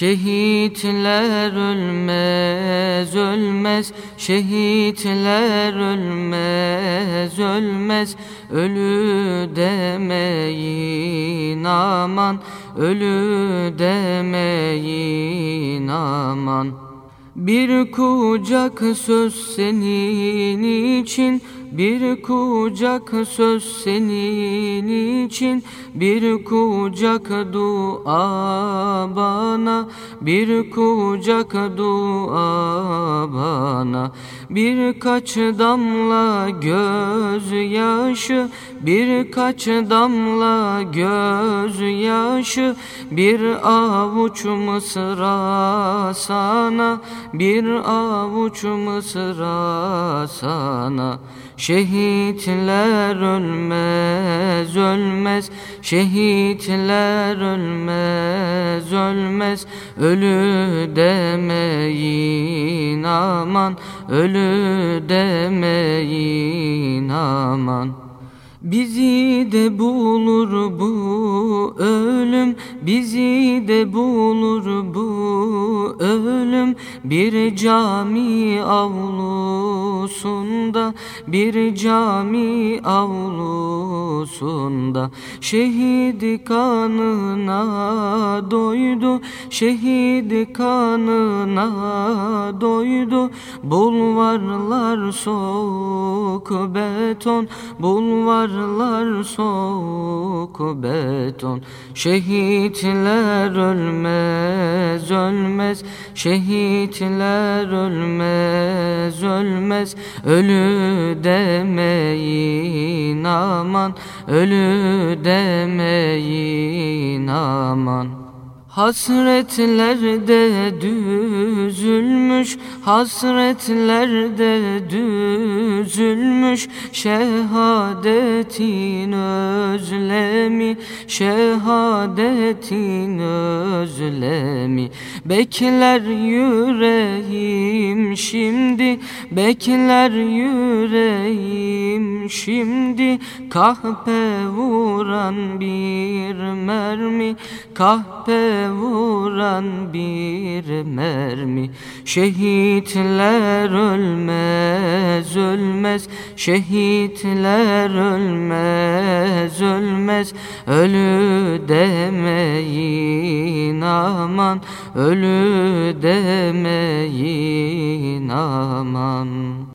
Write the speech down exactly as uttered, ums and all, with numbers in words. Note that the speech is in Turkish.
Şehitler ölmez, ölmez, şehitler ölmez, ölmez. Ölü demeyin aman, ölü demeyin aman. Bir kucak söz senin için, bir kucak söz senin için, bir kucak dua bana, bir kucak dua bana. Birkaç damla gözyaşı, birkaç damla gözyaşı, bir avuç mısra sana, bir avuç mısra sana. Şehitler ölmez, ölmez, şehitler ölmez, ölmez. Ölü demeyin aman, ölü demeyin aman. Bizi de bulur bu ölüm, bizi de bulur bu ölüm. Bir cami avlusunda, bir cami avlusunda. Şehit kanına doydu, şehit kanına doydu. Bulvarlar soğuk beton, bulvar Bulvarlar soğuk beton. Şehitler ölmez, ölmez, şehitler ölmez, ölmez. Ölü demeyin aman, ölü demeyin aman. Hasretlerde düzülmüş, hasretlerde düzülmüş. Şehadetin özlemi, şehadetin özlemi. Bekler yüreğim şimdi, bekler yüreğim şimdi. Kahpe vuran bir mermi, kahpe vuran bir mermi. Şehitler ölmez, ölmez, şehitler ölmez, ölmez. Ölü demeyin aman, ölü demeyin aman.